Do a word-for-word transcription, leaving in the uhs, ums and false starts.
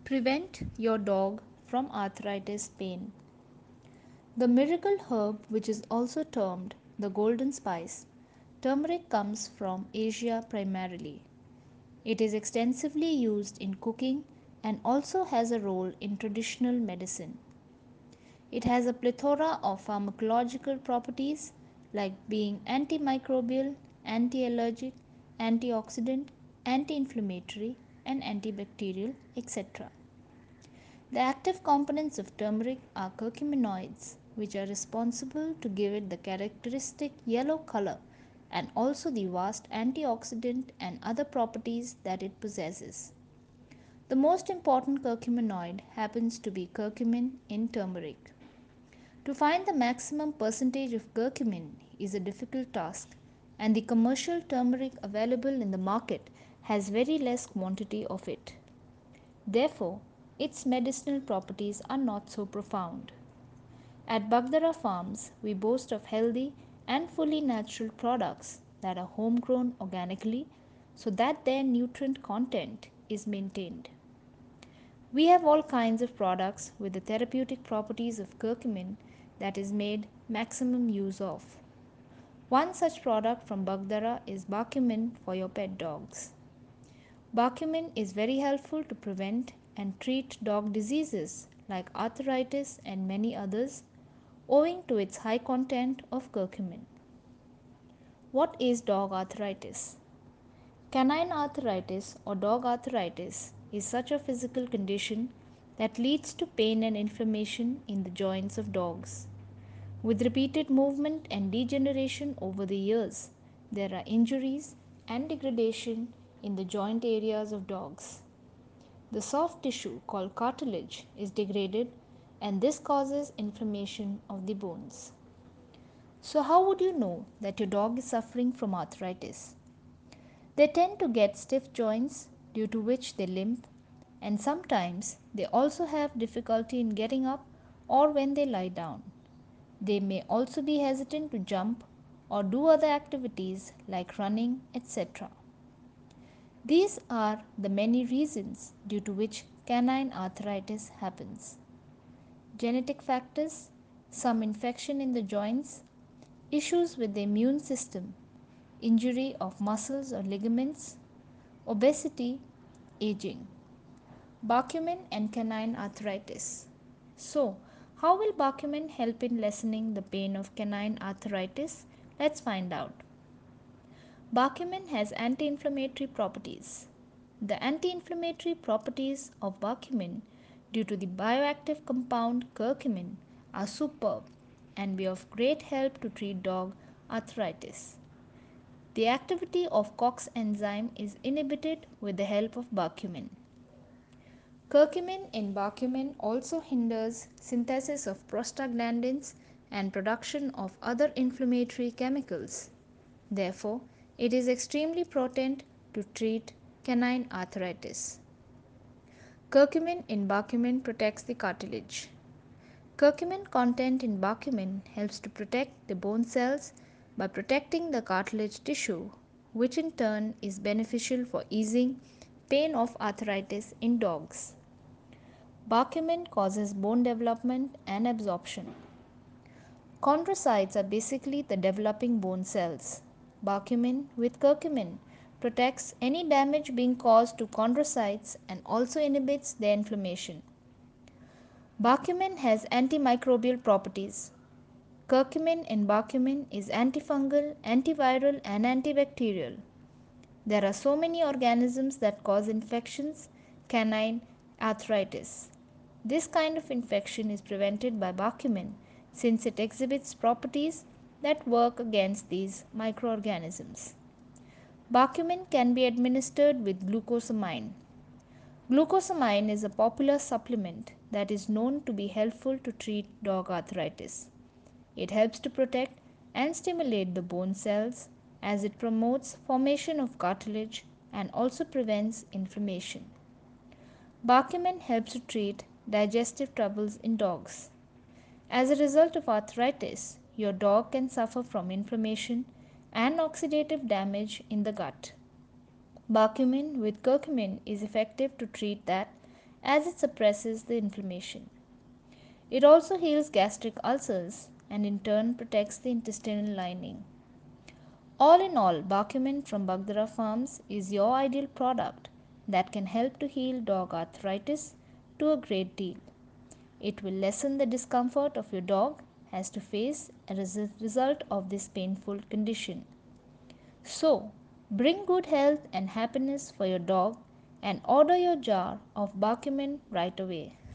Prevent your dog from arthritis pain. The miracle herb, which is also termed the golden spice, turmeric, comes from Asia primarily. It is extensively used in cooking and also has a role in traditional medicine. It has a plethora of pharmacological properties like being antimicrobial, anti-allergic, antioxidant, anti-inflammatory, and antibacterial, et cetera. The active components of turmeric are curcuminoids, which are responsible to give it the characteristic yellow color and also the vast antioxidant and other properties that it possesses. The most important curcuminoid happens to be curcumin in turmeric. To find the maximum percentage of curcumin is a difficult task, and the commercial turmeric available in the market has very less quantity of it. Therefore, its medicinal properties are not so profound. At Bagdara Farms, we boast of healthy and fully natural products that are homegrown organically so that their nutrient content is maintained. We have all kinds of products with the therapeutic properties of curcumin that is made maximum use of. One such product from Bagdara is Bacumin for your pet dogs. Bacumin is very helpful to prevent and treat dog diseases like arthritis and many others owing to its high content of curcumin. What is dog arthritis? Canine arthritis or dog arthritis is such a physical condition that leads to pain and inflammation in the joints of dogs. With repeated movement and degeneration over the years, there are injuries and degradation in the joint areas of dogs. The soft tissue called cartilage is degraded, and this causes inflammation of the bones. So, how would you know that your dog is suffering from arthritis? They tend to get stiff joints due to which they limp, and sometimes they also have difficulty in getting up or when they lie down. They may also be hesitant to jump or do other activities like running, et cetera. These are the many reasons due to which canine arthritis happens. Genetic factors, some infection in the joints, issues with the immune system, injury of muscles or ligaments, obesity, aging. Bacumin and canine arthritis. So, how will Bacumin help in lessening the pain of canine arthritis? Let's find out. Bacumin has anti-inflammatory properties. The anti-inflammatory properties of Bacumin due to the bioactive compound curcumin are superb and be of great help to treat dog arthritis. The activity of COX enzyme is inhibited with the help of Bacumin. Curcumin in Bacumin also hinders synthesis of prostaglandins and production of other inflammatory chemicals. Therefore, it is extremely potent to treat canine arthritis. Curcumin in Bacumin protects the cartilage. Curcumin content in Bacumin helps to protect the bone cells by protecting the cartilage tissue, which in turn is beneficial for easing pain of arthritis in dogs. Bacumin causes bone development and absorption. Chondrocytes are basically the developing bone cells. Bacumin with curcumin protects any damage being caused to chondrocytes and also inhibits their inflammation. Bacumin has antimicrobial properties. Curcumin in Bacumin is antifungal, antiviral, and antibacterial. There are so many organisms that cause infections, canine arthritis. This kind of infection is prevented by Bacumin since it exhibits properties that work against these microorganisms. Bacumin can be administered with glucosamine. Glucosamine is a popular supplement that is known to be helpful to treat dog arthritis. It helps to protect and stimulate the bone cells as it promotes formation of cartilage and also prevents inflammation. Bacumin helps to treat digestive troubles in dogs. As a result of arthritis, your dog can suffer from inflammation and oxidative damage in the gut. Bacumin with curcumin is effective to treat that as it suppresses the inflammation. It also heals gastric ulcers and in turn protects the intestinal lining. All in all, Bacumin from Bagdara Farms is your ideal product that can help to heal dog arthritis to a great deal. It will lessen the discomfort of your dog has to face as a result of this painful condition. So, bring good health and happiness for your dog and order your jar of Bacumin right away.